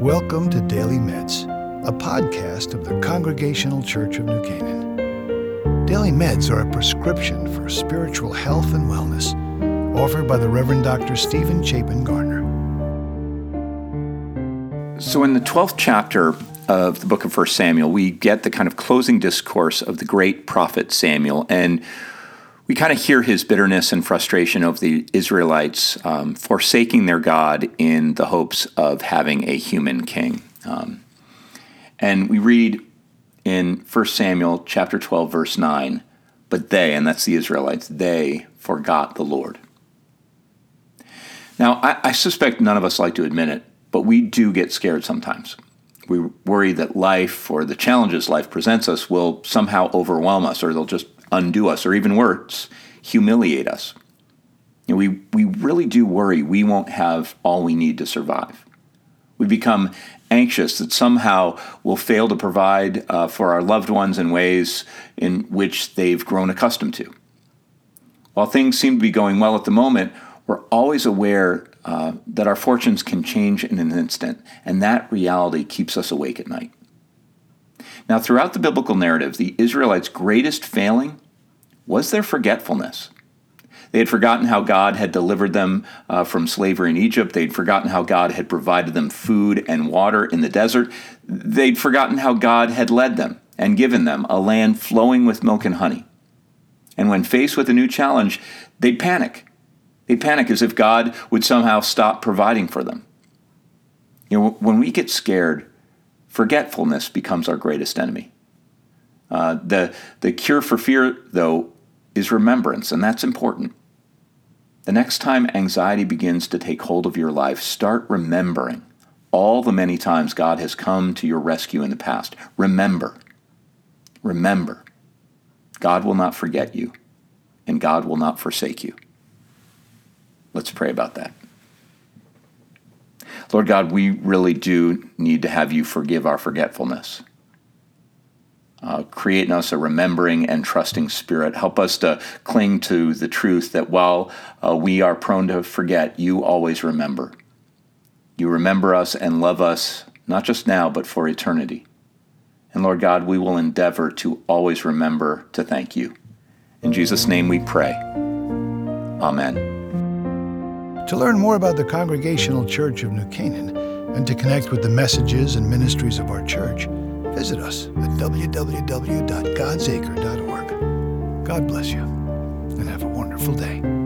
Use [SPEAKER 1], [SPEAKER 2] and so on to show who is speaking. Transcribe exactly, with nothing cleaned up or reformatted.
[SPEAKER 1] Welcome to Daily Meds, a podcast of the Congregational Church of New Canaan. Daily Meds are a prescription for spiritual health and wellness, offered by the Reverend Doctor Stephen Chapin Gardner.
[SPEAKER 2] So in the twelfth chapter of the book of First Samuel, we get the kind of closing discourse of the great prophet Samuel, and we kind of hear his bitterness and frustration of the Israelites um, forsaking their God in the hopes of having a human king. Um, and we read in First Samuel chapter twelve, verse nine, but they, and that's the Israelites, they forgot the Lord. Now, I, I suspect none of us like to admit it, but we do get scared sometimes. We worry that life or the challenges life presents us will somehow overwhelm us, or they'll just undo us, or even worse, humiliate us. You know, we, we really do worry we won't have all we need to survive. We become anxious that somehow we'll fail to provide uh, for our loved ones in ways in which they've grown accustomed to. While things seem to be going well at the moment, we're always aware uh, that our fortunes can change in an instant, and that reality keeps us awake at night. Now, throughout the biblical narrative, the Israelites' greatest failing was their forgetfulness. They had forgotten how God had delivered them uh, from slavery in Egypt. They'd forgotten how God had provided them food and water in the desert. They'd forgotten how God had led them and given them a land flowing with milk and honey. And when faced with a new challenge, they'd panic. They'd panic as if God would somehow stop providing for them. You know, when we get scared, forgetfulness becomes our greatest enemy. Uh, the, the cure for fear, though, is remembrance, and that's important. The next time anxiety begins to take hold of your life, start remembering all the many times God has come to your rescue in the past. Remember. Remember. God will not forget you, and God will not forsake you. Let's pray about that. Lord God, we really do need to have you forgive our forgetfulness. Uh, create in us a remembering and trusting spirit. Help us to cling to the truth that while uh, we are prone to forget, you always remember. You remember us and love us, not just now, but for eternity. And Lord God, we will endeavor to always remember to thank you. In Jesus' name we pray. Amen.
[SPEAKER 1] To learn more about the Congregational Church of New Canaan and to connect with the messages and ministries of our church, visit us at w w w dot gods acre dot org. God bless you, and have a wonderful day.